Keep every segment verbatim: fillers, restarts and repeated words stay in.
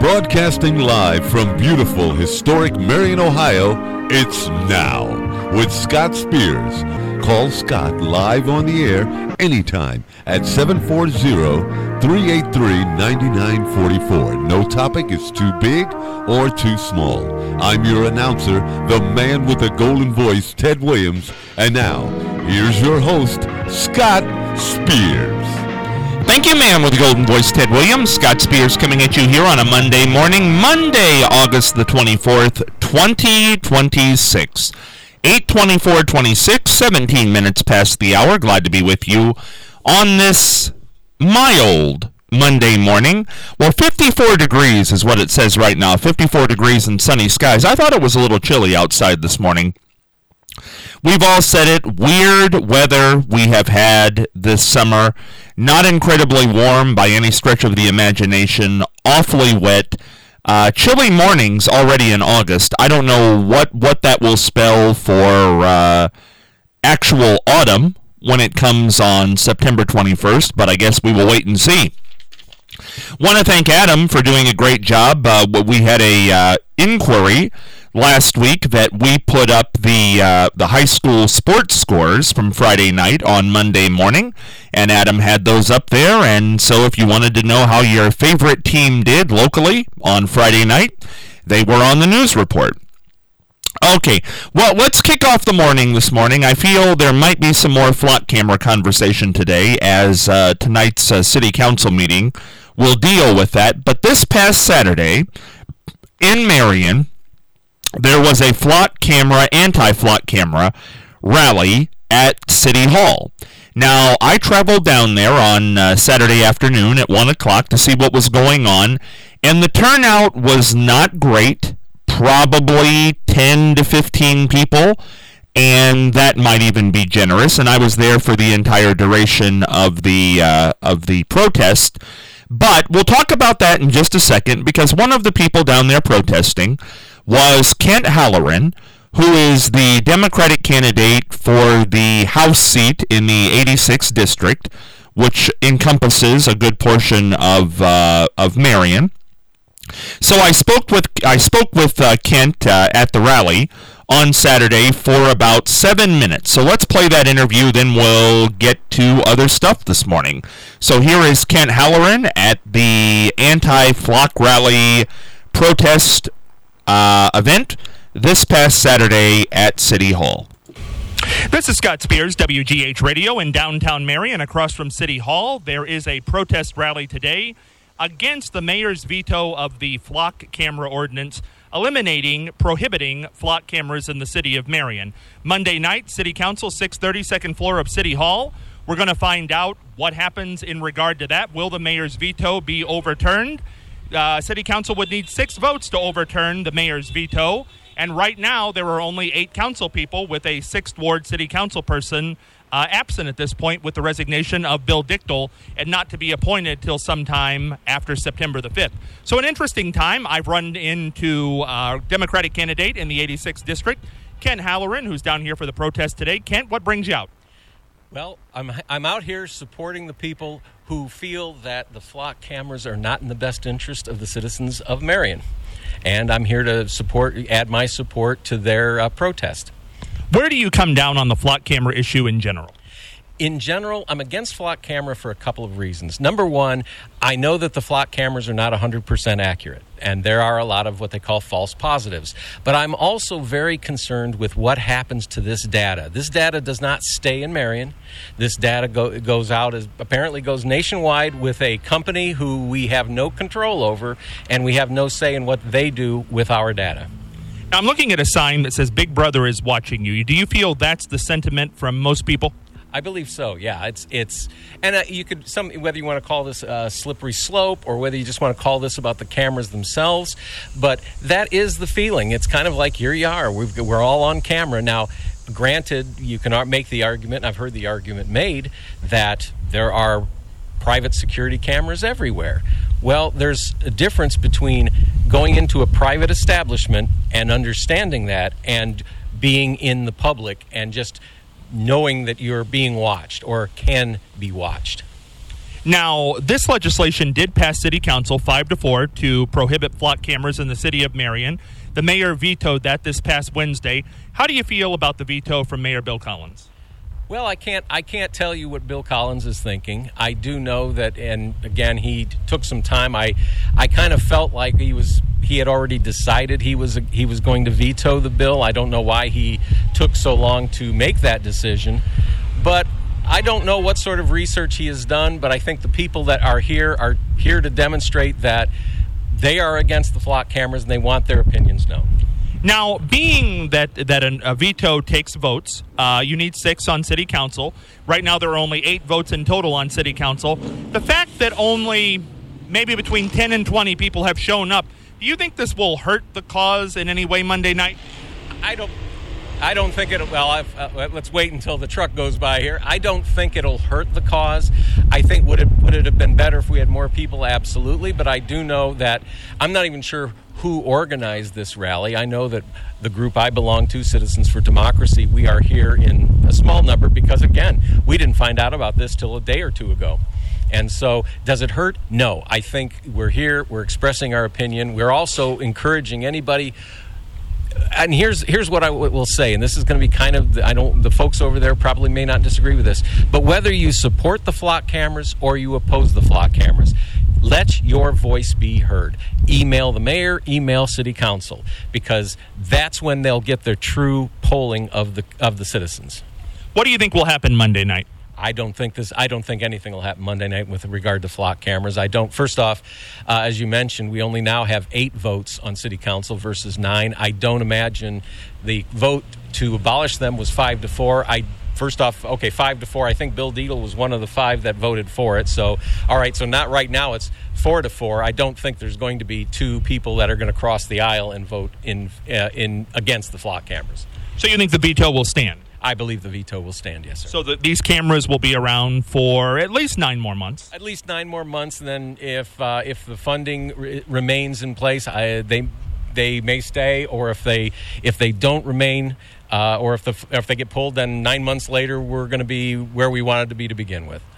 Broadcasting live from beautiful, historic Marion, Ohio, it's Now with Scott Spears. Call Scott live on the air anytime at seven four zero, three eight three, nine nine four four. No topic is too big or too small. I'm your announcer, the man with the golden voice, Ted Williams. And now, here's your host, Scott Spears. Thank you, man, with the golden voice, Ted Williams. Scott Spears coming at you here on a Monday morning, Monday, August the twenty-fourth, twenty twenty-six. eight twenty-four twenty-six, seventeen minutes past the hour. Glad to be with you on this mild Monday morning. Well, fifty-four degrees is what it says right now. fifty-four degrees and sunny skies. I thought it was a little chilly outside this morning. We've all said it, weird weather we have had this summer. Not incredibly warm by any stretch of the imagination. Awfully wet. Uh, chilly mornings already in August. I don't know what, what that will spell for uh, actual autumn when it comes on September twenty-first, but I guess we will wait and see. Want to thank Adam for doing a great job. Uh, we had a uh, inquiry last week that we put up the uh, the high school sports scores from Friday night on Monday morning, and Adam had those up there. And so if you wanted to know how your favorite team did locally on Friday night, they were on the news report. Okay, well, let's kick off the morning this morning. I feel there might be some more flock camera conversation today, as uh, tonight's uh, city council meeting will deal with that. But this past Saturday in Marion, there was a flock camera, anti-flock camera rally at City Hall. Now, I traveled down there on uh, Saturday afternoon at one o'clock to see what was going on, and the turnout was not great. Probably ten to fifteen people, and that might even be generous. And I was there for the entire duration of the uh, of the protest. But we'll talk about that in just a second, because one of the people down there protesting was Kent Halloran, who is the Democratic candidate for the House seat in the eighty-sixth District, which encompasses a good portion of uh, of Marion. So I spoke with I spoke with uh, Kent uh, at the rally on Saturday for about seven minutes. So let's play that interview, then we'll get to other stuff this morning. So here is Kent Halloran at the anti-flock rally protest uh, event this past Saturday at City Hall. This is Scott Spears, W G H Radio in downtown Marion, across from City Hall. There is a protest rally today against the mayor's veto of the flock camera ordinance, eliminating, prohibiting flock cameras in the city of Marion. Monday night, City Council, six thirty, second floor of City Hall. We're going to find out what happens in regard to that. Will the mayor's veto be overturned? Uh, City Council would need six votes to overturn the mayor's veto. And right now, there are only eight council people, with a sixth Ward City Council person Uh, absent at this point with the resignation of Bill Dichtel, and not to be appointed till sometime after September the fifth. So an interesting time. I've run into our Democratic candidate in the eighty-sixth District, Kent Halloran, who's down here for the protest today. Kent, what brings you out? Well, I'm I'm out here supporting the people who feel that the flock cameras are not in the best interest of the citizens of Marion. And I'm here to support, add my support to their uh, protest. Where do you come down on the flock camera issue in general? In general, I'm against flock camera for a couple of reasons. Number one, I know that the flock cameras are not one hundred percent accurate, and there are a lot of what they call false positives. But I'm also very concerned with what happens to this data. This data does not stay in Marion. This data go, goes out, as apparently goes nationwide with a company who we have no control over, and we have no say in what they do with our data. Now, I'm looking at a sign that says Big Brother is watching you. Do you feel that's the sentiment from most people? I believe so, yeah. It's it's and uh, you could some whether you want to call this a slippery slope or whether you just want to call this about the cameras themselves, but that is the feeling. It's kind of like, here you are, We've, we're all on camera now. Granted, you can make the argument, and I've heard the argument made, that there are private security cameras everywhere. Well, there's a difference between going into a private establishment and understanding that, and being in the public and just knowing that you're being watched or can be watched. Now, this legislation did pass City Council five to four to prohibit flock cameras in the city of Marion. The mayor vetoed that this past Wednesday. How do you feel about the veto from Mayor Bill Collins? Well, I can't I can't tell you what Bill Collins is thinking. I do know that, and again, he t- took some time. I I kind of felt like he was he had already decided he was he was going to veto the bill. I don't know why he took so long to make that decision, but I don't know what sort of research he has done. But I think the people that are here are here to demonstrate that they are against the flock cameras and they want their opinions known. Now, being that that an, a veto takes votes, uh, you need six on City Council. Right now, there are only eight votes in total on City Council. The fact that only maybe between ten and twenty people have shown up, do you think this will hurt the cause in any way Monday night? I don't. I don't think it'll. Well, I've, uh, let's wait until the truck goes by here. I don't think it'll hurt the cause. I think would it would it have been better if we had more people? Absolutely. But I do know that I'm not even sure who organized this rally. I know that the group I belong to, Citizens for Democracy, we are here in a small number because, again, we didn't find out about this till a day or two ago. And so, does it hurt? No. I think we're here. We're expressing our opinion. We're also encouraging anybody. And here's here's what I w- will say, and this is going to be kind of, the, I don't, the folks over there probably may not disagree with this, but whether you support the flock cameras or you oppose the flock cameras, let your voice be heard. Email the mayor, email City Council, because that's when they'll get their true polling of the of the citizens. What do you think will happen Monday night? I don't think this. I don't think anything will happen Monday night with regard to flock cameras. I don't. First off, uh, as you mentioned, we only now have eight votes on City Council versus nine. I don't imagine the vote to abolish them was five to four. I first off, okay, five to four. I think Bill Deedle was one of the five that voted for it. So, all right. So not right now. It's four to four. I don't think there's going to be two people that are going to cross the aisle and vote in uh, in against the flock cameras. So you think the veto will stand? I believe the veto will stand, yes, sir. So the, these cameras will be around for at least nine more months? At least nine more months, and then if uh, if the funding re- remains in place, I, they they may stay, or if they if they don't remain, uh, or if the if they get pulled, then nine months later we're going to be where we wanted to be to begin with.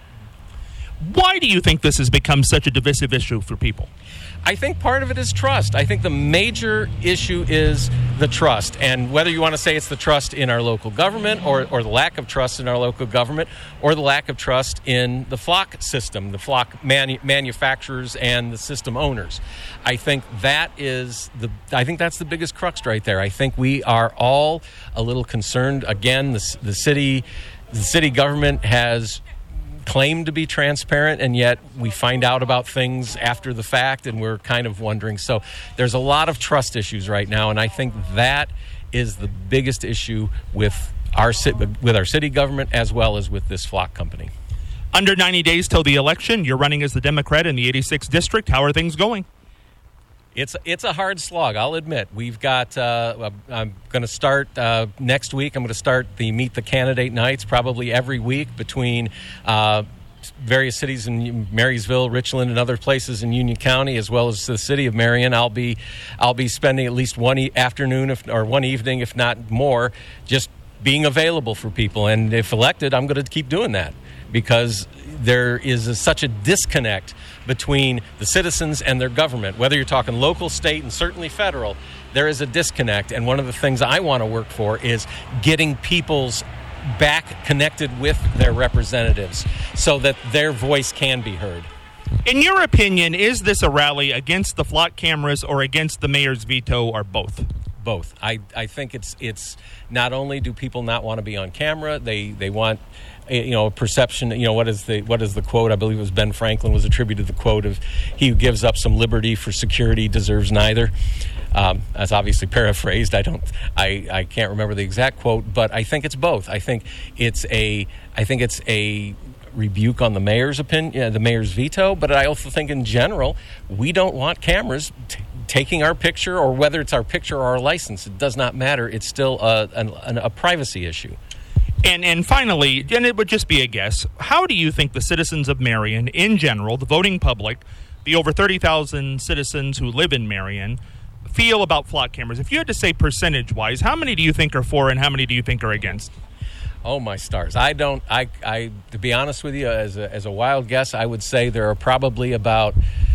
Why do you think this has become such a divisive issue for people? I think part of it is trust. I think the major issue is the trust. And whether you want to say it's the trust in our local government or, or the lack of trust in our local government or the lack of trust in the flock system, the flock manu- manufacturers and the system owners. I think that is the, I think that's the biggest crux right there. I think we are all a little concerned. Again, the, the city, the city government has claim to be transparent, and yet we find out about things after the fact, and we're kind of wondering. So there's a lot of trust issues right now, and I think that is the biggest issue with our with our city government as well as with this flock company. Under ninety days till the election, you're running as the Democrat in the eighty-sixth district. How are things going? It's it's a hard slog, I'll admit. We've got, uh, I'm going to start uh, next week. I'm going to start the Meet the Candidate nights probably every week between uh, various cities in Marysville, Richland, and other places in Union County, as well as the city of Marion. I'll be I'll be spending at least one e- afternoon if, or one evening, if not more, just being available for people. And if elected, I'm going to keep doing that because there is a, such a disconnect between the citizens and their government. Whether you're talking local, state, and certainly federal, there is a disconnect. And one of the things I want to work for is getting people's back connected with their representatives so that their voice can be heard. In your opinion, is this a rally against the flock cameras or against the mayor's veto, or both? Both. I, I think it's it's not only do people not want to be on camera, they they want, you know, a perception. You know, what is the what is the quote? I believe it was Ben Franklin was attributed the quote of, "He who gives up some liberty for security deserves neither." Um, that's obviously paraphrased. I don't. I, I can't remember the exact quote, but I think it's both. I think it's a. I think it's a rebuke on the mayor's opinion, uh, the mayor's veto. But I also think, in general, we don't want cameras T- taking our picture, or whether it's our picture or our license. It does not matter. It's still a, an, a privacy issue. And and finally, and it would just be a guess, how do you think the citizens of Marion, in general, the voting public, the over thirty thousand citizens who live in Marion, feel about flock cameras? If you had to say percentage-wise, how many do you think are for and how many do you think are against? Oh, my stars. I don't, I, I, to be honest with you, as a, as a wild guess, I would say there are probably about,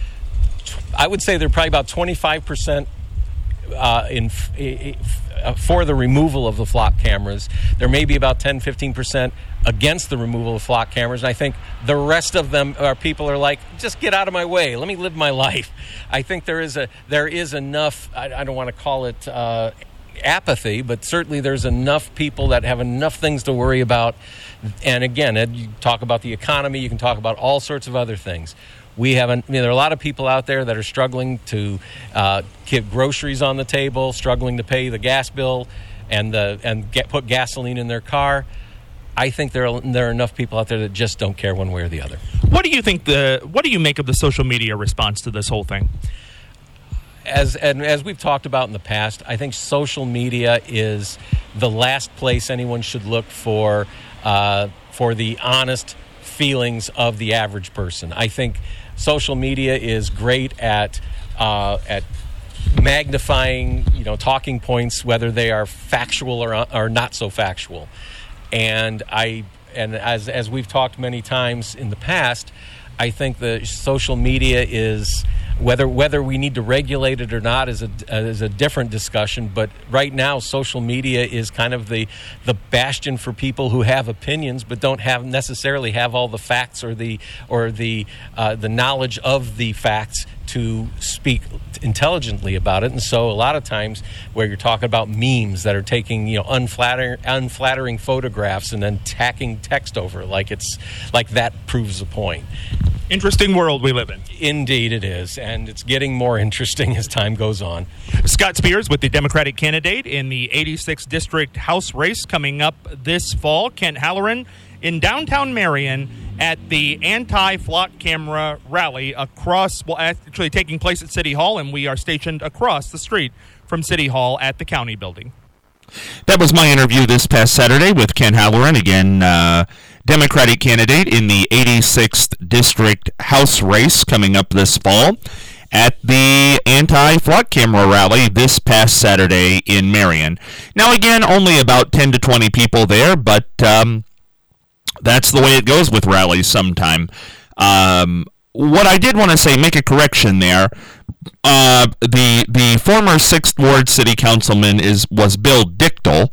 I would say there are probably about twenty-five percent uh, in, uh, for the removal of the flock cameras. There may be about ten, fifteen percent against the removal of flock cameras. And I think the rest of them are people are like, just get out of my way. Let me live my life. I think there is a, there is enough, I, I don't want to call it, uh, apathy, but certainly there's enough people that have enough things to worry about. And again, Ed, you talk about the economy, you can talk about all sorts of other things. We haven't, I mean, there are a lot of people out there that are struggling to uh, get groceries on the table, struggling to pay the gas bill and the and get put gasoline in their car. I think there are, there are enough people out there that just don't care one way or the other. What do you think the what do you make of the social media response to this whole thing? As and as we've talked about in the past, I think social media is the last place anyone should look for uh, for the honest feelings of the average person. I think social media is great at uh, at magnifying, you know, talking points, whether they are factual or or not so factual. And I and as as we've talked many times in the past, I think the social media is, whether whether we need to regulate it or not is a is a different discussion. But right now, social media is kind of the the bastion for people who have opinions but don't have necessarily have all the facts or the or the uh, the knowledge of the facts to speak intelligently about it. And so a lot of times where you're talking about memes that are taking, you know, unflattering unflattering photographs and then tacking text over it like it's like that proves the point. Interesting world we live in. Indeed it is, and it's getting more interesting as time goes on. Scott Spears with the Democratic candidate in the eighty-sixth District House race coming up this fall. Kent Halloran in downtown Marion at the anti-flock camera rally across, well, actually taking place at City Hall, and we are stationed across the street from City Hall at the County Building. That was my interview this past Saturday with Kent Halloran, again, uh, Democratic candidate in the eighty-sixth District House race coming up this fall at the anti-flock camera rally this past Saturday in Marion. Now, again, only about ten to twenty people there, but um, that's the way it goes with rallies sometime. Um, what I did want to say, make a correction there. Uh, the the former sixth Ward City Councilman is was Bill Dichtel.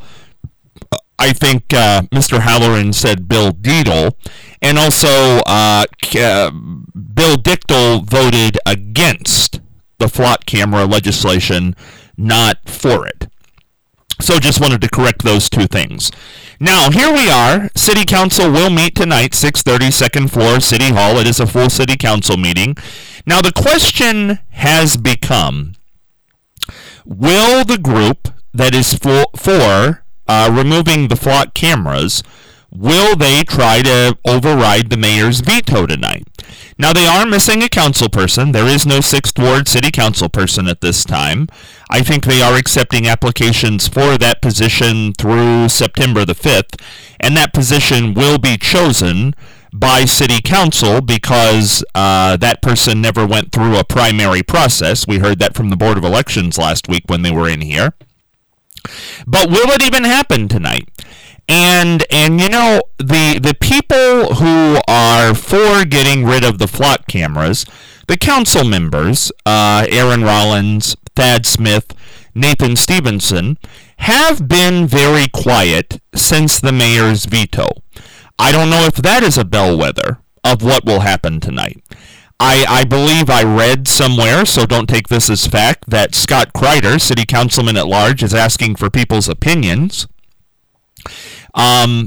I think uh, Mister Halloran said Bill Dietl, and also uh, uh, Bill Dichtel voted against the flock camera legislation, not for it. So just wanted to correct those two things. Now, here we are. City Council will meet tonight, six thirty, second floor, City Hall. It is a full City Council meeting. Now, the question has become, will the group that is for, for uh, removing the flock cameras, will they try to override the mayor's veto tonight? Now, they are missing a council person. There is no sixth Ward City Council person at this time. I think they are accepting applications for that position through September the fifth, and that position will be chosen by City Council because uh, that person never went through a primary process. We heard that from the Board of Elections last week when they were in here. But will it even happen tonight? And, and you know, the the people who are for getting rid of the flock cameras, the council members, uh, Aaron Rollins, Thad Smith, Nathan Stevenson, have been very quiet since the mayor's veto. I don't know if that is a bellwether of what will happen tonight. I, I believe I read somewhere, so don't take this as fact, that Scott Kreider, city councilman at large, is asking for people's opinions um,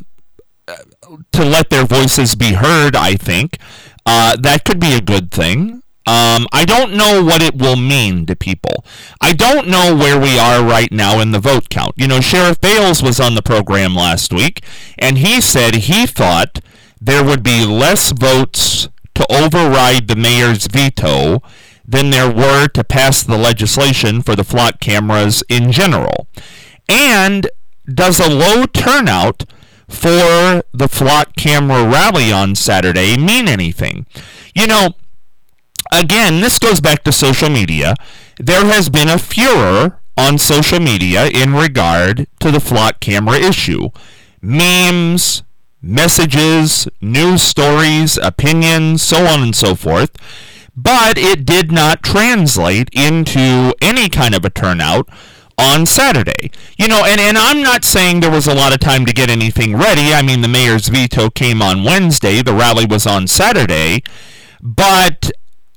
to let their voices be heard, I think. Uh, that could be a good thing. Um, I don't know what it will mean to people. I don't know where we are right now in the vote count. You know, Sheriff Bales was on the program last week, and he said he thought there would be less votes to override the mayor's veto than there were to pass the legislation for the flock cameras in general. And does a low turnout for the flock camera rally on Saturday mean anything? You know, again, this goes back to social media. There has been a furor on social media in regard to the flock camera issue. memes, messages, news stories, opinions, so on and so forth. But it did not translate into any kind of a turnout on Saturday. You know, and, and I'm not saying there was a lot of time to get anything ready. I mean, the mayor's veto came on Wednesday. The rally was on Saturday. But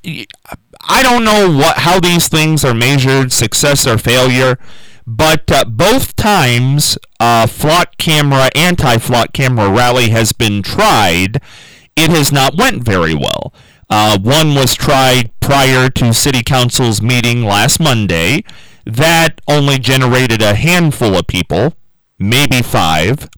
I don't know what how these things are measured, success or failure. But uh, both times uh, flock camera, anti-flock camera rally has been tried, it has not went very well. Uh, one was tried prior to City Council's meeting last Monday. That only generated a handful of people, maybe five.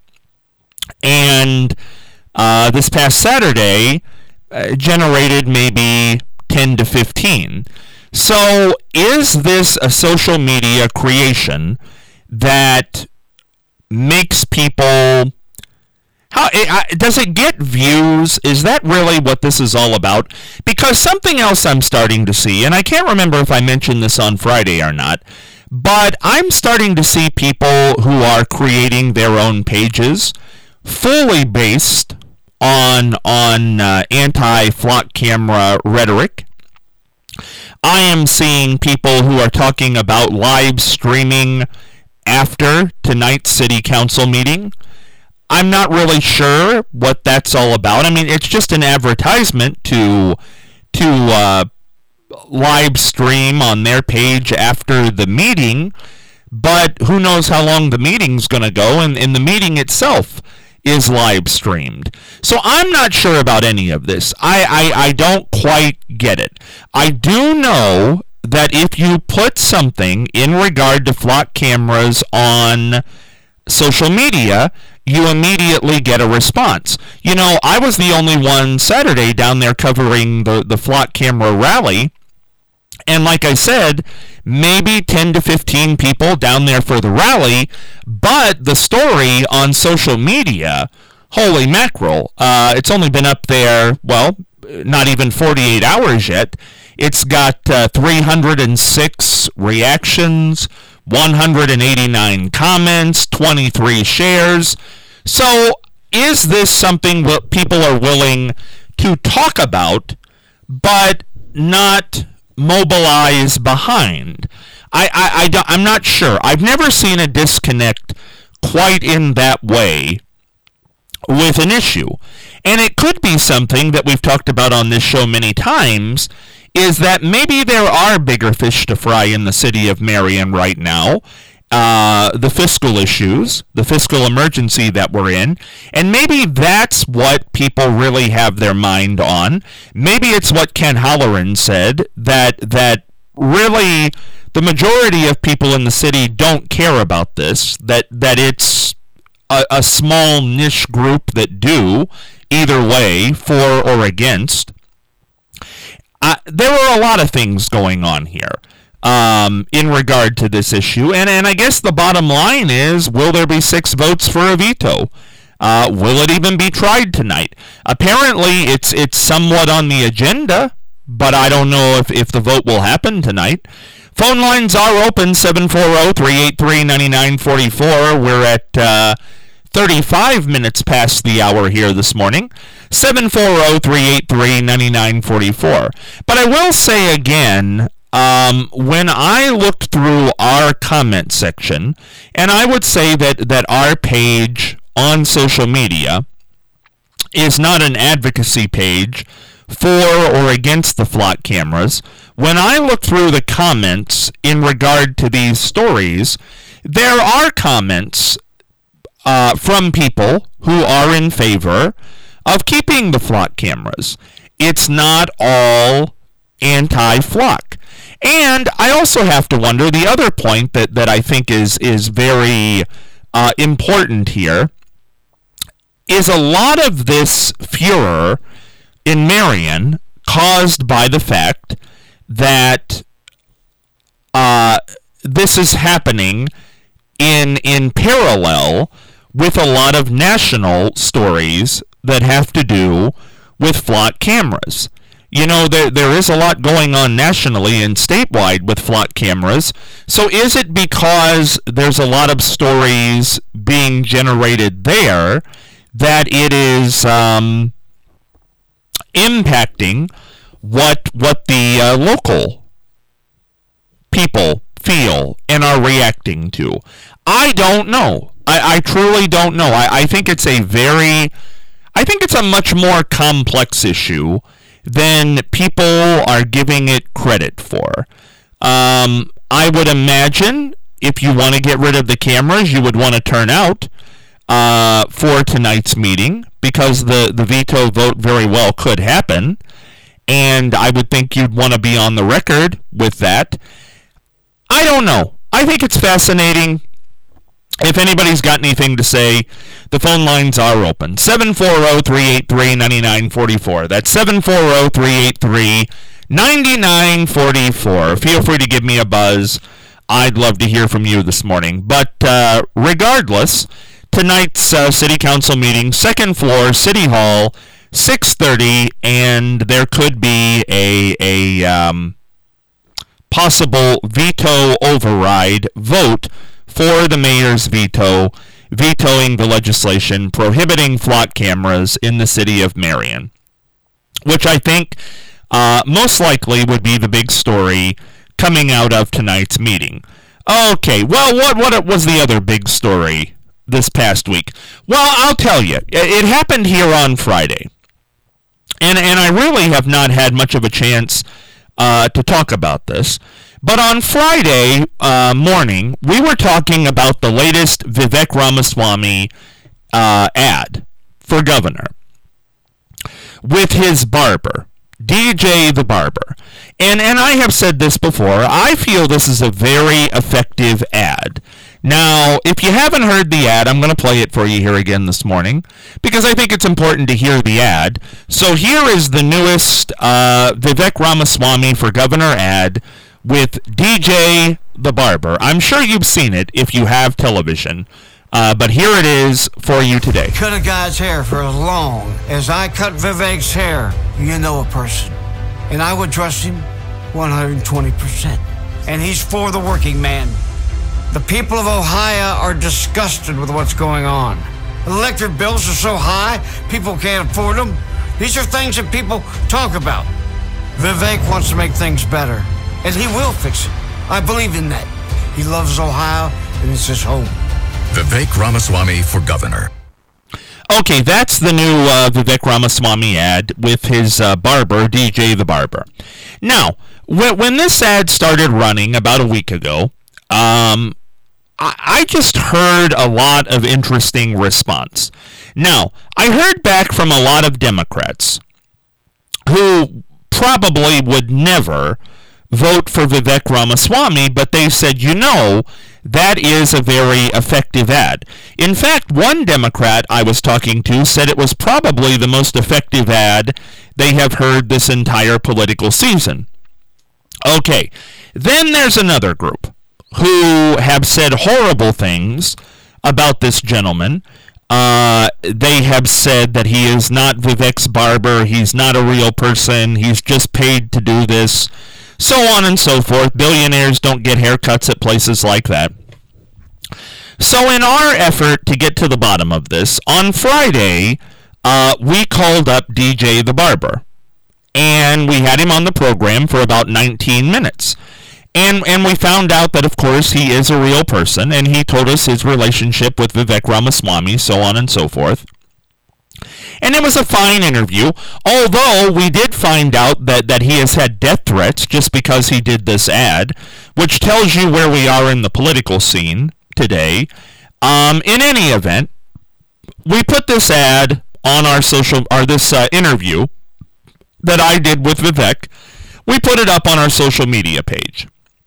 And uh, this past Saturday uh, generated maybe ten to fifteen. So is this a social media creation that makes people... How it, does it get views? Is that really what this is all about? Because something else I'm starting to see, and I can't remember if I mentioned this on Friday or not, but I'm starting to see people who are creating their own pages fully based on on uh, anti-flock camera rhetoric. I am seeing people who are talking about live streaming after tonight's City Council meeting. I'm not really sure what that's all about. I mean, it's just an advertisement to to uh, live stream on their page after the meeting, but who knows how long the meeting's going to go, and, and the meeting itself is live streamed. So I'm not sure about any of this. I, I, I don't quite get it. I do know that if you put something in regard to flock cameras on social media, you immediately get a response. You know, I was the only one Saturday down there covering the, the flock camera rally, and like I said, maybe ten to fifteen people down there for the rally, but the story on social media, holy mackerel, uh, it's only been up there, well, not even forty-eight hours yet. It's got uh, three hundred six reactions, one hundred eighty-nine comments, twenty-three shares. So is this something that people are willing to talk about but not mobilize behind? I, I, I don't, I'm not sure. I've never seen a disconnect quite in that way with an issue. And it could be something that we've talked about on this show many times, is that maybe there are bigger fish to fry in the city of Marion right now. Uh, the fiscal issues, the fiscal emergency that we're in, and maybe that's what people really have their mind on. Maybe it's what Ken Halloran said, that that really the majority of people in the city don't care about this, that, that it's a, a small niche group that do, either way, for or against. Uh, there are a lot of things going on here. Um, in regard to this issue, and, and I guess the bottom line is, will there be six votes for a veto? Uh, will it even be tried tonight? Apparently, it's it's somewhat on the agenda, but I don't know if, if the vote will happen tonight. Phone lines are open, seven four zero, three eight three, nine nine four four. We're at uh, thirty-five minutes past the hour here this morning. seven four zero, three eight three, nine nine four four. But I will say again, Um, when I looked through our comment section, and I would say that, that our page on social media is not an advocacy page for or against the flock cameras. When I look through the comments in regard to these stories, there are comments uh, from people who are in favor of keeping the flock cameras. It's not all anti-flock. And I also have to wonder, the other point that, that I think is, is very uh, important here is a lot of this furor in Marion caused by the fact that uh, this is happening in in parallel with a lot of national stories that have to do with flock cameras. You know, there there is a lot going on nationally and statewide with flock cameras. So is it because there's a lot of stories being generated there that it is um, impacting what what the uh, local people feel and are reacting to? I don't know. I, I truly don't know. I, I think it's a very, I think it's a much more complex issue than people are giving it credit for. Um, I would imagine if you want to get rid of the cameras, you would want to turn out uh, for tonight's meeting, because the, the veto vote very well could happen, and I would think you'd want to be on the record with that. I don't know. I think it's fascinating. If anybody's got anything to say, the phone lines are open. seven four zero, three eight three, nine nine four four. That's seven four zero, three eight three, nine nine four four. Feel free to give me a buzz. I'd love to hear from you this morning. But uh, regardless, tonight's uh, City Council meeting, second floor, City Hall, six thirty, and there could be a, a um, possible veto override vote for the mayor's veto, vetoing the legislation prohibiting flock cameras in the city of Marion, which I think uh, most likely would be the big story coming out of tonight's meeting. Okay, well, what what was the other big story this past week? Well, I'll tell you. It happened here on Friday, and and I really have not had much of a chance uh, to talk about this. But on Friday uh, morning, we were talking about the latest Vivek Ramaswamy uh, ad for governor with his barber, D J the Barber. And, and I have said this before, I feel this is a very effective ad. Now, if you haven't heard the ad, I'm going to play it for you here again this morning, because I think it's important to hear the ad. So here is the newest uh, Vivek Ramaswamy for governor ad with D J the Barber. I'm sure you've seen it if you have television, uh, but here it is for you today. Cut a guy's hair for as long as I cut Vivek's hair. You know a person, and I would trust him one hundred twenty percent. And he's for the working man. The people of Ohio are disgusted with what's going on. Electric bills are so high, people can't afford them. These are things that people talk about. Vivek wants to make things better, and he will fix it. I believe in that. He loves Ohio, and it's his home. Vivek Ramaswamy for governor. Okay, that's the new uh, Vivek Ramaswamy ad with his uh, barber, D J the Barber. Now, when, when this ad started running about a week ago, um, I, I just heard a lot of interesting response. Now, I heard back from a lot of Democrats who probably would never vote for Vivek Ramaswamy, but they said, you know, that is a very effective ad. In fact, one Democrat I was talking to said it was probably the most effective ad they have heard this entire political season. Okay, then there's another group who have said horrible things about this gentleman. Uh, they have said that he is not Vivek's barber, he's not a real person, he's just paid to do this, so on and so forth. Billionaires don't get haircuts at places like that. So in our effort to get to the bottom of this, on Friday, uh, we called up D J the Barber, and we had him on the program for about nineteen minutes. And and we found out that, of course, he is a real person, and he told us his relationship with Vivek Ramaswamy, so on and so forth. And it was a fine interview, although we did find out that, that he has had death threats just because he did this ad, which tells you where we are in the political scene today. Um, in any event, we put this ad on our social, or this uh, interview that I did with Vivek, we put it up on our social media page.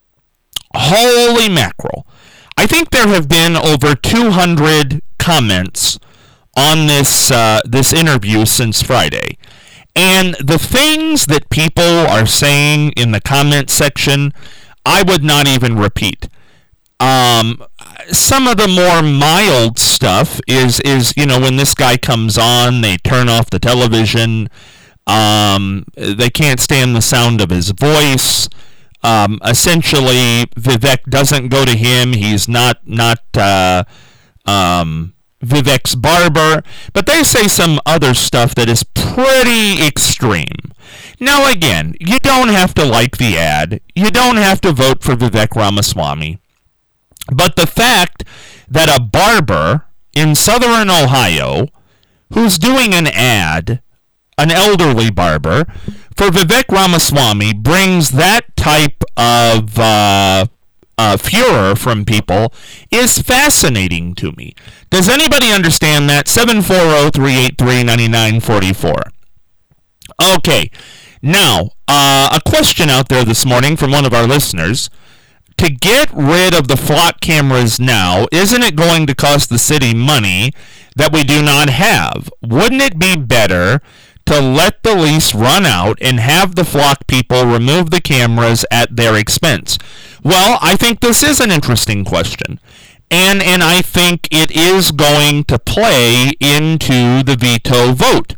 Holy mackerel. I think there have been over two hundred comments on this uh, this interview since Friday. And the things that people are saying in the comment section, I would not even repeat. Um, some of the more mild stuff is, is, you know, when this guy comes on, they turn off the television. Um, they can't stand the sound of his voice. Um, essentially, Vivek doesn't go to him. He's not not uh, um, Vivek's barber. But they say some other stuff that is pretty extreme. Now, again, you don't have to like the ad. You don't have to vote for Vivek Ramaswamy. But the fact that a barber in southern Ohio who's doing an ad, an elderly barber, for Vivek Ramaswamy brings that type of uh, uh, furor from people is fascinating to me. Does anybody understand that? seven four zero, three eight three, nine nine four four. Okay, now, uh, a question out there this morning from one of our listeners. To get rid of the flock cameras now, isn't it going to cost the city money that we do not have? Wouldn't it be better to let the lease run out and have the flock people remove the cameras at their expense? Well, I think this is an interesting question. And, and I think it is going to play into the veto vote.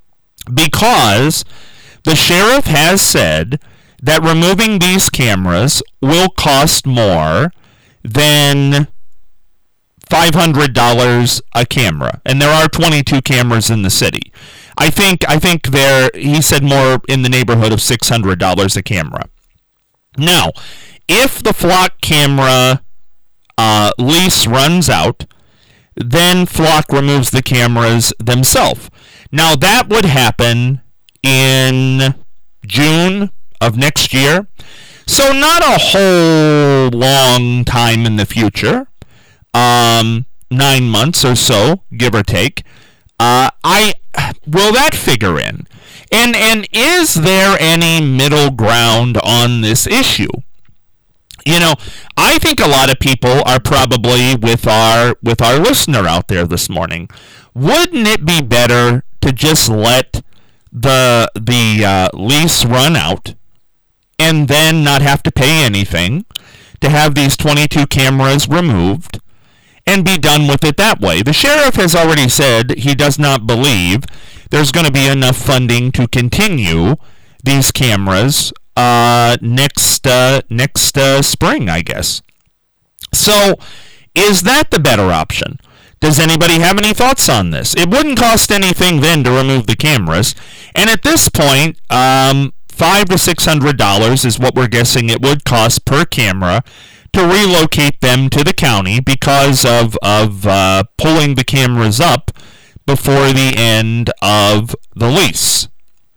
Because the sheriff has said that removing these cameras will cost more than five hundred dollars a camera. And there are twenty-two cameras in the city. I think I think there, he said more in the neighborhood of six hundred dollars a camera. Now, if the flock camera uh, lease runs out, then Flock removes the cameras themselves. Now, that would happen in June of next year. So not a whole long time in the future. Um, nine months or so, give or take. Uh, I will that figure in? And and is there any middle ground on this issue? You know, I think a lot of people are probably with our with our listener out there this morning. Wouldn't it be better to just let the the uh, lease run out and then not have to pay anything, to have these twenty-two cameras removed and be done with it that way? The sheriff has already said he does not believe there's going to be enough funding to continue these cameras uh, next uh, next uh, spring, I guess. So, is that the better option? Does anybody have any thoughts on this? It wouldn't cost anything then to remove the cameras, and at this point, um, five to six hundred dollars is what we're guessing it would cost per camera to relocate them to the county because of of uh, pulling the cameras up before the end of the lease.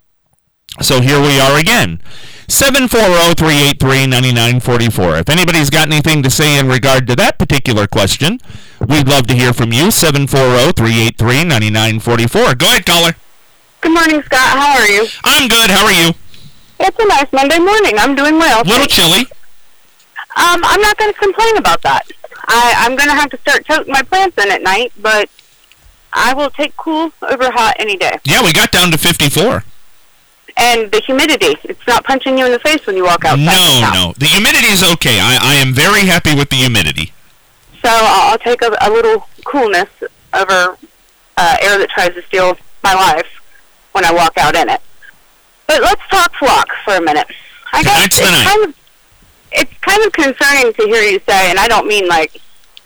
So here we are again. seven four zero, three eight three, nine nine four four. If anybody's got anything to say in regard to that particular question, we'd love to hear from you. seven four zero, three eight three, nine nine four four. Go ahead, caller. Good morning, Scott. How are you? I'm good. How are you? It's a nice Monday morning. I'm doing well. A little chilly. Um, I'm not going to complain about that. I, I'm going to have to start toting my plants in at night, but I will take cool over hot any day. Yeah, we got down to fifty-four. And the humidity, it's not punching you in the face when you walk outside. No, no. The humidity is okay. I, I am very happy with the humidity. So I'll take a, a little coolness over uh, air that tries to steal my life when I walk out in it. But let's talk Flock for a minute. I guess Tonight's the it's night. kind of it's kind of concerning to hear you say, and I don't mean like,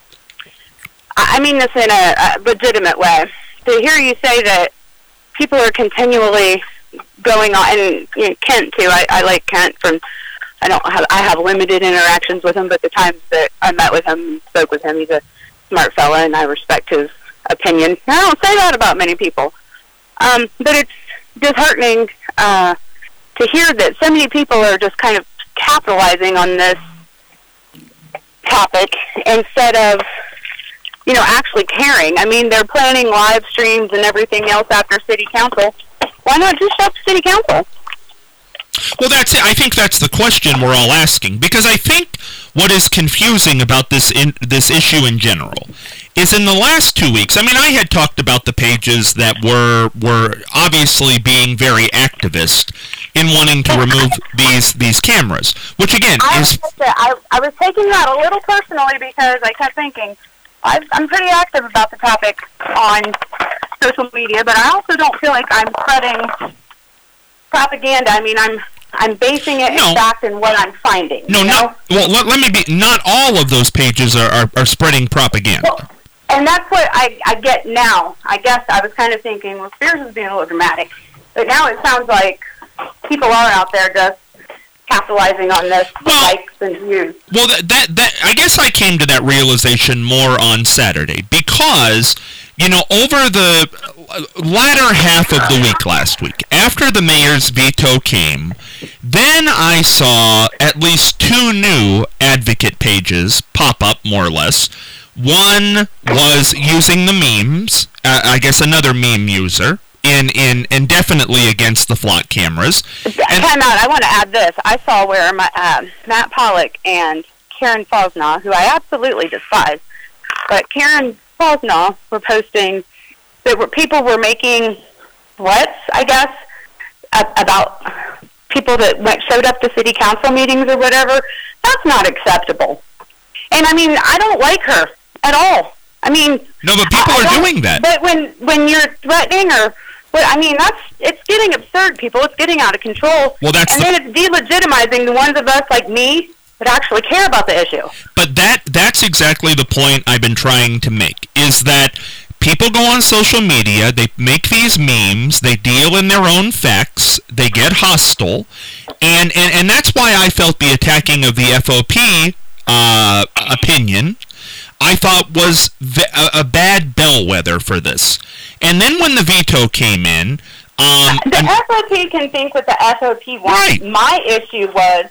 I mean this in a, a legitimate way, to hear you say that people are continually going on, and you know, Kent too. I, I like Kent from. I don't have. I have limited interactions with him, but the times that I met with him, and spoke with him, he's a smart fella, and I respect his opinion. I don't say that about many people, um, but it's disheartening uh, to hear that so many people are just kind of capitalizing on this topic instead of, you know, actually caring. I mean, they're planning live streams and everything else after City Council. Why not just show up to City Council? Well, that's it. I think that's the question we're all asking, because I think what is confusing about this in, this issue in general is in the last two weeks. I mean, I had talked about the pages that were were obviously being very activist in wanting to remove these these cameras, which again I is. Was, I, I was taking that a little personally because I kept thinking I've, I'm pretty active about the topic on social media, but I also don't feel like I'm spreading propaganda. I mean, I'm I'm basing it No. in fact in what I'm finding. No, you know? not well. Let, let me be. Not all of those pages are, are, are spreading propaganda. Well, and that's what I, I get now. I guess I was kind of thinking, well, Spears is being a little dramatic. But now it sounds like people are out there just capitalizing on this for Well- likes and views. Well, that, that that I guess I came to that realization more on Saturday because, you know, over the latter half of the week last week, after the mayor's veto came, then I saw at least two new advocate pages pop up, more or less. One was using the memes, uh, I guess another meme user, in, in and definitely against the flock cameras. And, Time out. I want to add this. I saw where my, uh, Matt Pollock and Karen Fosnaugh, who I absolutely despise, but Karen Fosnaugh were posting that were, people were making threats, I guess, a- about people that went showed up to city council meetings or whatever. That's not acceptable. And I mean, I don't like her at all. I mean, no, but people I- I are don't- doing that. But when when you're threatening or, well, I mean, that's it's getting absurd, people. It's getting out of control. Well, that's and the- then it's delegitimizing the ones of us like me that actually care about the issue. But that that's exactly the point I've been trying to make, is that people go on social media, they make these memes, they deal in their own facts, they get hostile, and, and, and that's why I felt the attacking of the F O P uh, opinion, I thought was v- a, a bad bellwether for this. And then when the veto came in, um, The and- F O P can think what the F O P wants. Right. My issue was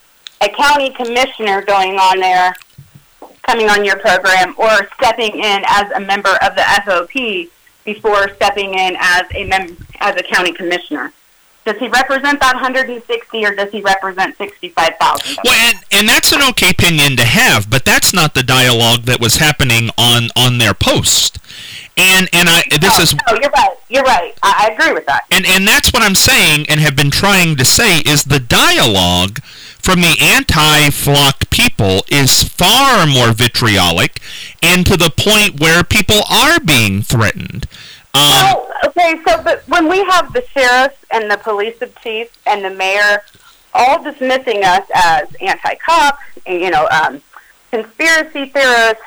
a county commissioner going on there, coming on your program, or stepping in as a member of the F O P before stepping in as a mem- as a county commissioner. Does he represent that one hundred sixty, or does he represent sixty-five thousand? Well, and, and that's an okay opinion to have, but that's not the dialogue that was happening on, on their post. And and I this oh, is No, you're right. You're right. I, I agree with that. and and that's what I'm saying and have been trying to say, is the dialogue from the anti-flock people is far more vitriolic, and to the point where people are being threatened. Um, Oh, okay, so but when we have the sheriff and the police chief and the mayor all dismissing us as anti-cop, you know, um, conspiracy theorists,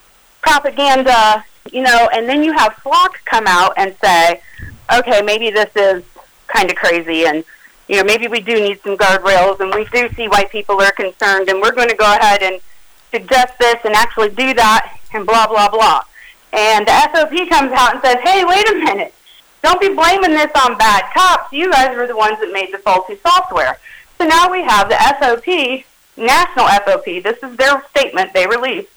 propaganda, you know, and then you have Flock come out and say, okay, maybe this is kind of crazy, and, you know, maybe we do need some guardrails, and we do see why people are concerned, and we're going to go ahead and suggest this and actually do that, and blah, blah, blah. And the S O P comes out and says, hey, wait a minute. Don't be blaming this on bad cops. You guys were the ones that made the faulty software. So now we have the S O P, national S O P, this is their statement they released,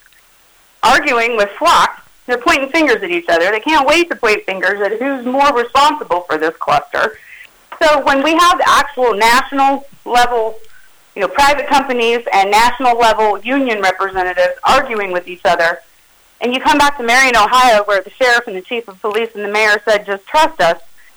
arguing with Flock. They're pointing fingers at each other. They can't wait to point fingers at who's more responsible for this cluster. So when we have the actual national level, you know, private companies and national level union representatives arguing with each other, and you come back to Marion, Ohio, where the sheriff and the chief of police and the mayor said, just trust us,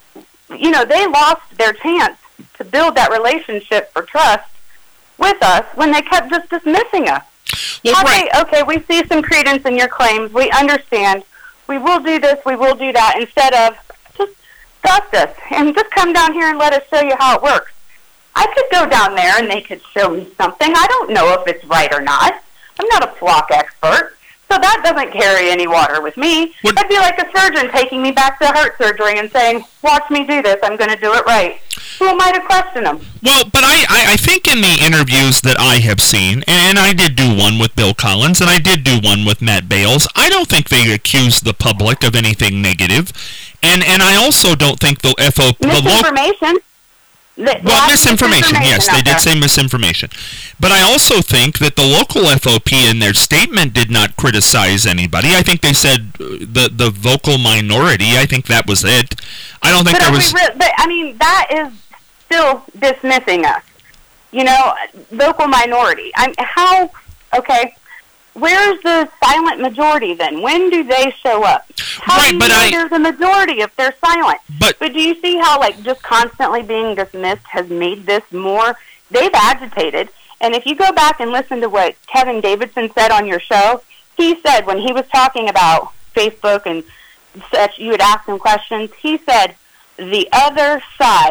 you know, they lost their chance to build that relationship for trust with us when they kept just dismissing us. well, How right. they, okay, we see some credence in your claims. We understand. We will do this. We will do that. Instead of just trust us and just come down here and let us show you how it works. I could go down there and they could show me something. I don't know if it's right or not. I'm not a flock expert. So that doesn't carry any water with me. What- That'd be like a surgeon taking me back to heart surgery and saying, watch me do this. I'm going to do it right. Who am I to question them? Well, but I, I, I think in the interviews that I have seen, and I did do one with Bill Collins, and I did do one with Matt Bales, I don't think they accused the public of anything negative. And and I also don't think the F O P... the lo- Misinformation. The- Well, lots of misinformation, yes, out they did there. say misinformation. But I also think that the local F O P in their statement did not criticize anybody. I think they said uh, the the vocal minority. I think that was it. I don't think But, there are was... we re- but I mean, that is still dismissing us. You know, vocal minority. I'm how okay. Where's the silent majority then? When do they show up? How Right, do you but know I- there's a majority if they're silent? But- but do you see how like just constantly being dismissed has made this more? They've agitated, and if you go back and listen to what Kevin Davidson said on your show, he said when he was talking about Facebook and such, you would ask him questions. He said the other side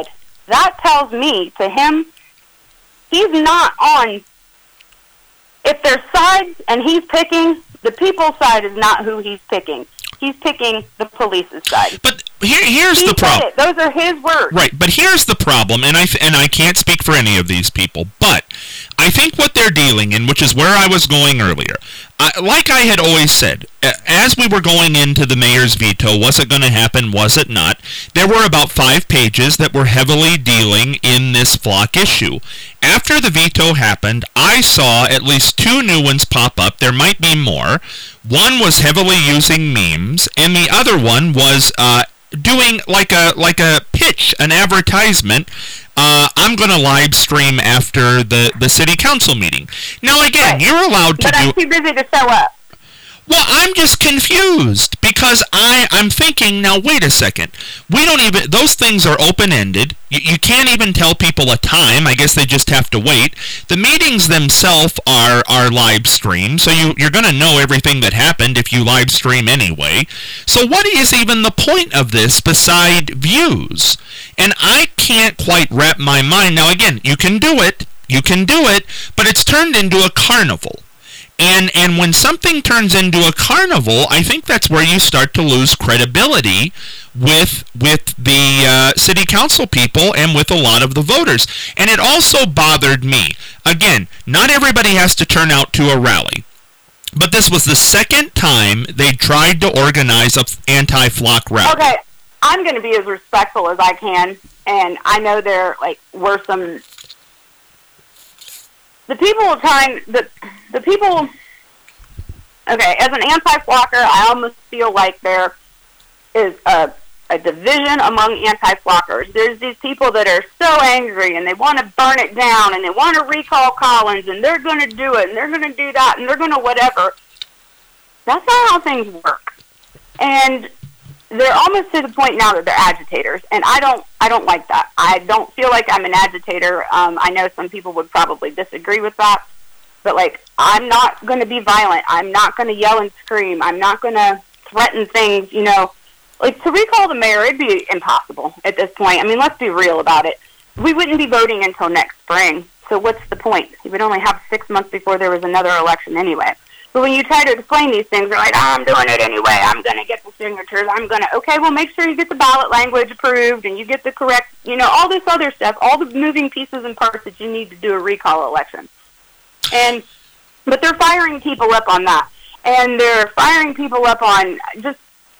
that tells me, to him, he's not on, if there's sides and he's picking, the people's side is not who he's picking. He's picking the police's side. But here, here's he the problem. Those are his words. Right, but here's the problem, and I th- and I can't speak for any of these people, but I think what they're dealing in, which is where I was going earlier, uh, like I had always said, uh, as we were going into the mayor's veto, was it going to happen, was it not, there were about five pages that were heavily dealing in this flock issue. After the veto happened, I saw at least two new ones pop up. There might be more. One was heavily using memes, and the other one was uh, doing like a like a pitch, an advertisement. Uh, I'm going to live stream after the, the city council meeting. Now, again, Right. you're allowed to But do... I'm too busy to show up. Well, I'm just confused because I, I'm thinking, now, wait a second. We don't even... Those things are open-ended. You, you can't even tell people a time. I guess they just have to wait. The meetings themselves are, are live streamed, so you, you're going to know everything that happened if you live stream anyway. So what is even the point of this beside views? And I can't quite wrap my mind. Now, again, you can do it. You can do it, but it's turned into a carnival. And and when something turns into a carnival, I think that's where you start to lose credibility with with the uh, city council people and with a lot of the voters. And it also bothered me. Again, not everybody has to turn out to a rally. But this was the second time they tried to organize an anti-flock rally. Okay, I'm going to be as respectful as I can, and I know there like were some... The people trying, the the people, okay, as an anti-flocker, I almost feel like there is a, a division among anti-flockers. There's these people that are so angry, and they want to burn it down, and they want to recall Collins, and they're going to do it, and they're going to do that, and they're going to whatever. That's not how things work. And they're almost to the point now that they're agitators, and I don't I don't like that. I don't feel like I'm an agitator. Um, I know some people would probably disagree with that, but, like, I'm not going to be violent. I'm not going to yell and scream. I'm not going to threaten things, you know. Like, to recall the mayor, it'd be impossible at this point. I mean, let's be real about it. We wouldn't be voting until next spring, so what's the point? You would only have six months before there was another election anyway. But when you try to explain these things, they're like, oh, I'm doing it anyway. I'm going to get the signatures. I'm going to, okay, well, make sure you get the ballot language approved and you get the correct, you know, all this other stuff, all the moving pieces and parts that you need to do a recall election. And, but they're firing people up on that. And they're firing people up on just,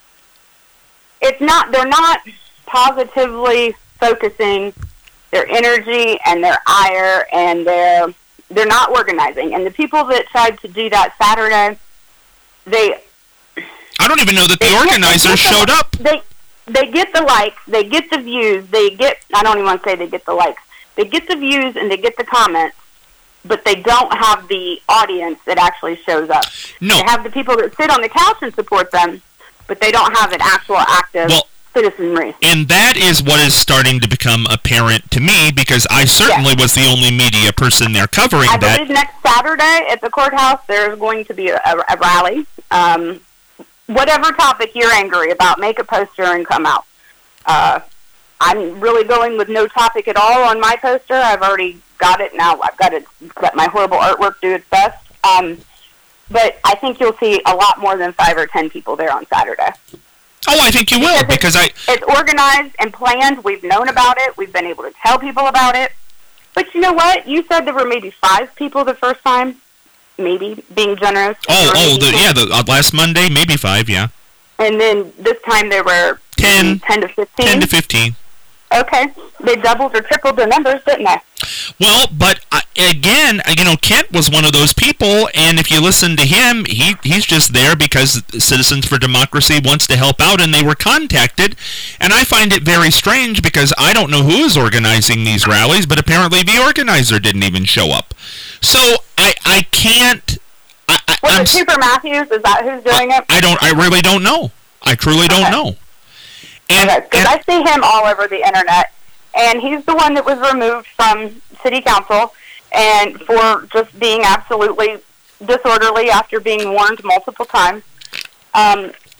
it's not, they're not positively focusing their energy and their ire and their... They're not organizing. And the people that tried to do that Saturday, they... I don't even know that the organizers showed up. They they get the likes, they get the views, they get... I don't even want to say they get the likes. They get the views and they get the comments, but they don't have the audience that actually shows up. No. They have the people that sit on the couch and support them, but they don't have an actual active... Well, citizenry. And that is what is starting to become apparent to me, because I certainly yes. was the only media person there covering I that. believe next Saturday at the courthouse there's going to be a, a rally. Um, whatever topic you're angry about, make a poster and come out. Uh, I'm really going with no topic at all on my poster. I've already got it now. I've got to let my horrible artwork do its best. Um, but I think you'll see a lot more than five or ten people there on Saturday. Oh, I think you will, because, because I... It's organized and planned. We've known about it. We've been able to tell people about it. But you know what? You said there were maybe five people the first time. Maybe, being generous. Oh, oh, the, yeah, the uh, last Monday, maybe five, yeah. And then this time there were... Ten. Ten to fifteen? Ten to fifteen. Okay. They doubled or tripled their numbers, didn't they? Well, but uh, again, you know, Kent was one of those people, and if you listen to him, he he's just there because Citizens for Democracy wants to help out, and they were contacted. And I find it very strange because I don't know who is organizing these rallies, but apparently the organizer didn't even show up. So I I can't. I, I, Was I'm, it Super Matthews? Is that who's doing I, it? I don't. I really don't know. I truly don't Okay. know. And, Because and I see him all over the internet, and he's the one that was removed from city council and for just being absolutely disorderly after being warned multiple times. Um,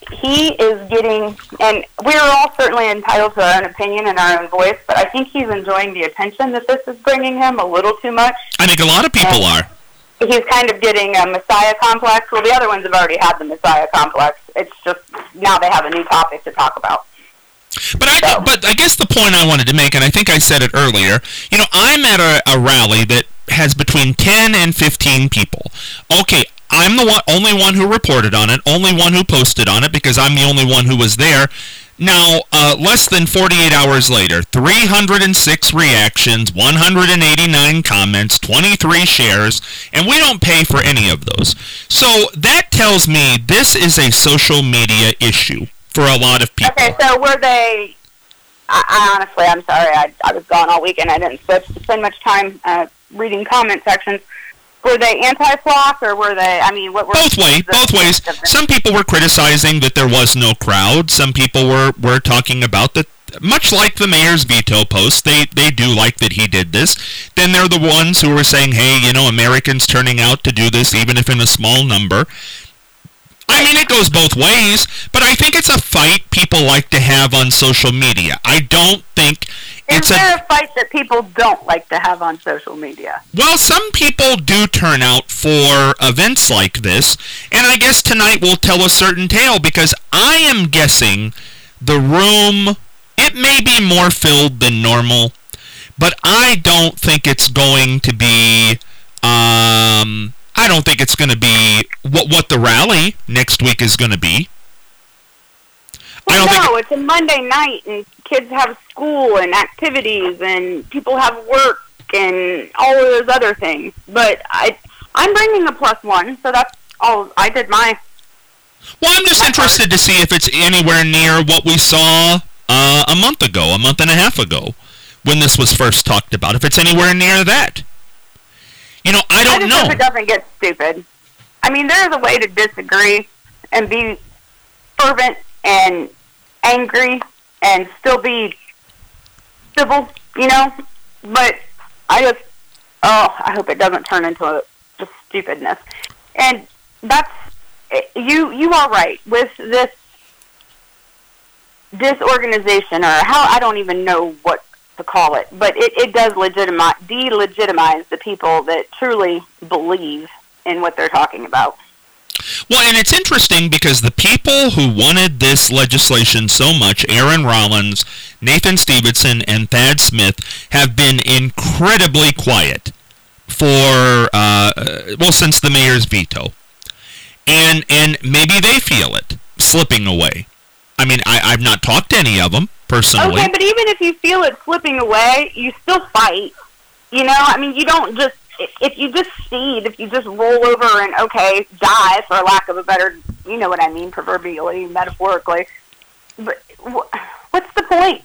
he is getting, and we're all certainly entitled to our own opinion and our own voice, but I think he's enjoying the attention that this is bringing him a little too much. I think a lot of people are. He's kind of getting a Messiah complex. Well, the other ones have already had the Messiah complex. It's just now they have a new topic to talk about. But I, so. but I guess the point I wanted to make, and I think I said it earlier, you know, I'm at a, a rally that has between ten and fifteen people. Okay, I'm the one, only one who reported on it, only one who posted on it, because I'm the only one who was there. Now, uh, less than forty-eight hours later, three hundred six reactions, one hundred eighty-nine comments, twenty-three shares, and we don't pay for any of those. So that tells me this is a social media issue for a lot of people. Okay, so were they, I, I honestly, I'm sorry, I, I was gone all weekend. I didn't spend much time uh, reading comment sections. Were they anti-flock, or were they, I mean, what were... Both ways, both ways. Some people were criticizing that there was no crowd. Some people were, were talking about that, much like the mayor's veto post, they, they do like that he did this. Then there are the ones who were saying, hey, you know, Americans turning out to do this, even if in a small number. I mean, it goes both ways, but I think it's a fight people like to have on social media. I don't think it's Is there a... a fight that people don't like to have on social media? Well, some people do turn out for events like this, and I guess tonight will tell a certain tale, because I am guessing the room, it may be more filled than normal, but I don't think it's going to be... Um, I don't think it's going to be what what the rally next week is going to be. Well, I don't no, think it's a Monday night, and kids have school and activities, and people have work and all of those other things. But I, I'm bringing a plus one, so that's all. I did my... Well, I'm just interested to see if it's anywhere near what we saw uh, a month ago, a month and a half ago, when this was first talked about. If it's anywhere near that. You know, I don't I just know. hope it doesn't get stupid. I mean, there's a way to disagree and be fervent and angry and still be civil, you know? But I just, oh, I hope it doesn't turn into just stupidness. And that's, you you are right. With this disorganization, or how, I don't even know what to call it, but it, it does legitimize, delegitimize the people that truly believe in what they're talking about. Well, and it's interesting because the people who wanted this legislation so much, Aaron Rollins, Nathan Stevenson, and Thad Smith, have been incredibly quiet for, uh, well, since the mayor's veto. And and maybe they feel it slipping away. I mean, I, I've not talked to any of them, personally. Okay, but even if you feel it slipping away, you still fight. You know, I mean, you don't just, if you just cede, if you just roll over and, okay, die, for lack of a better, you know what I mean, proverbially, metaphorically, but what's the point?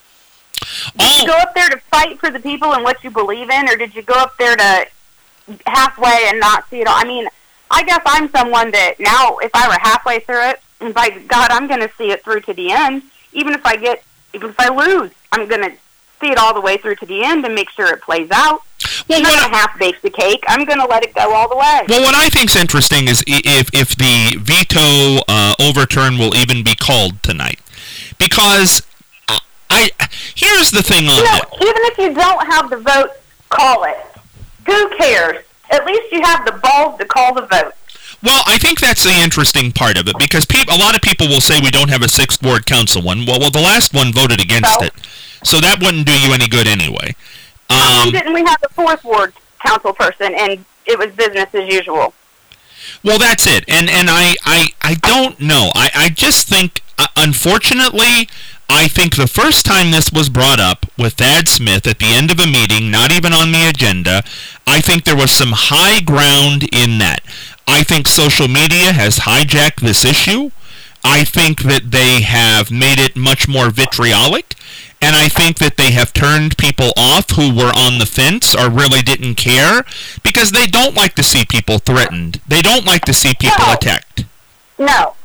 Did oh. you go up there to fight for the people and what you believe in, or did you go up there to halfway and not see it all? I mean, I guess I'm someone that now, if I were halfway through it, and by God, I'm going to see it through to the end. Even if I get, even if I lose, I'm going to see it all the way through to the end and make sure it plays out. Well, I'm not going to half bake the cake. I'm going to let it go all the way. Well, what I think's interesting is if if the veto uh, overturn will even be called tonight, because I, I here's the thing on you know, it. Even if you don't have the vote, call it. Who cares? At least you have the balls to call the vote. Well, I think that's the interesting part of it, because peop- a lot of people will say we don't have a sixth ward council one. Well, well, the last one voted against So? it, so that wouldn't do you any good anyway. Why Um, didn't we have the fourth ward council person, and it was business as usual? well, that's it, and and I, I, I don't know. I, I just think, uh, unfortunately, I think the first time this was brought up with Thad Smith at the end of a meeting, not even on the agenda, I think there was some high ground in that. I think social media has hijacked this issue. I think that they have made it much more vitriolic, and I think that they have turned people off who were on the fence or really didn't care, because they don't like to see people threatened. They don't like to see people No. attacked. No.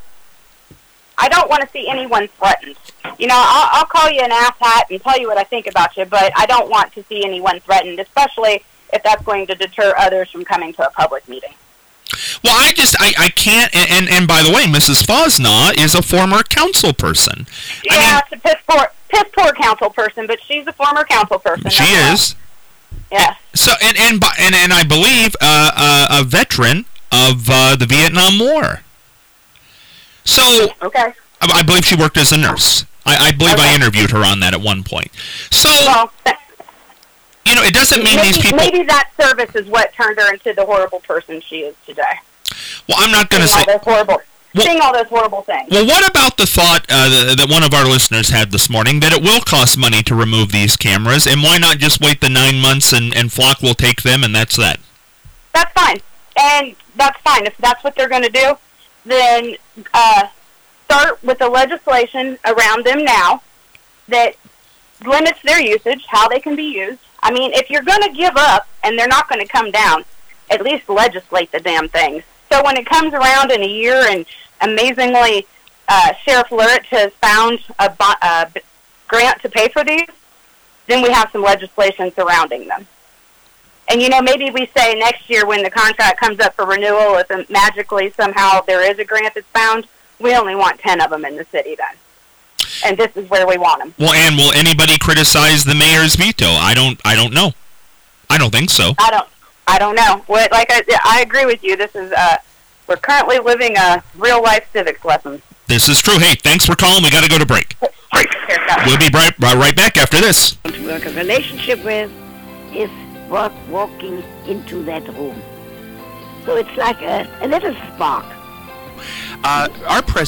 I don't want to see anyone threatened. You know, I'll, I'll call you an asshat and tell you what I think about you, but I don't want to see anyone threatened, especially if that's going to deter others from coming to a public meeting. Well, I just, I, I can't, and, and, and by the way, Missus Fosnaugh is a former council person. Yeah, I mean, it's a piss poor, piss poor council person, but she's a former council person. she is. Yeah. So, and, and, and, and I believe uh, uh, a veteran of uh, the Vietnam War. So, Okay. I, I believe she worked as a nurse. I, I believe Okay. I interviewed her on that at one point. So, Well, you know, it doesn't mean maybe, these people... maybe that service is what turned her into the horrible person she is today. Well, I'm not going to Seeing say... all those horrible, Well- seeing all those horrible things. Well, what about the thought uh, that, that one of our listeners had this morning, that it will cost money to remove these cameras, and why not just wait the nine months and, and Flock will take them, and that's that? That's fine, and that's fine. If that's what they're going to do, then uh, start with the legislation around them now that limits their usage, how they can be used. I mean, if you're going to give up and they're not going to come down, at least legislate the damn things. So when it comes around in a year and amazingly uh, Sheriff Lurich has found a, bo- a b- grant to pay for these, then we have some legislation surrounding them. And, you know, maybe we say next year when the contract comes up for renewal, if um, magically somehow there is a grant that's found, we only want ten of them in the city then. And this is where we want them. Well, and will anybody criticize the mayor's veto? I don't. I don't know. I don't think so. I don't. I don't know. What? Like I, I agree with you. This is. Uh, we're currently living a real life civics lesson. This is true. Hey, thanks for calling. We got to go to break. We'll be right, right back after this. To work a relationship with is work walking into that room. So it's like a, a little spark. Uh, our president.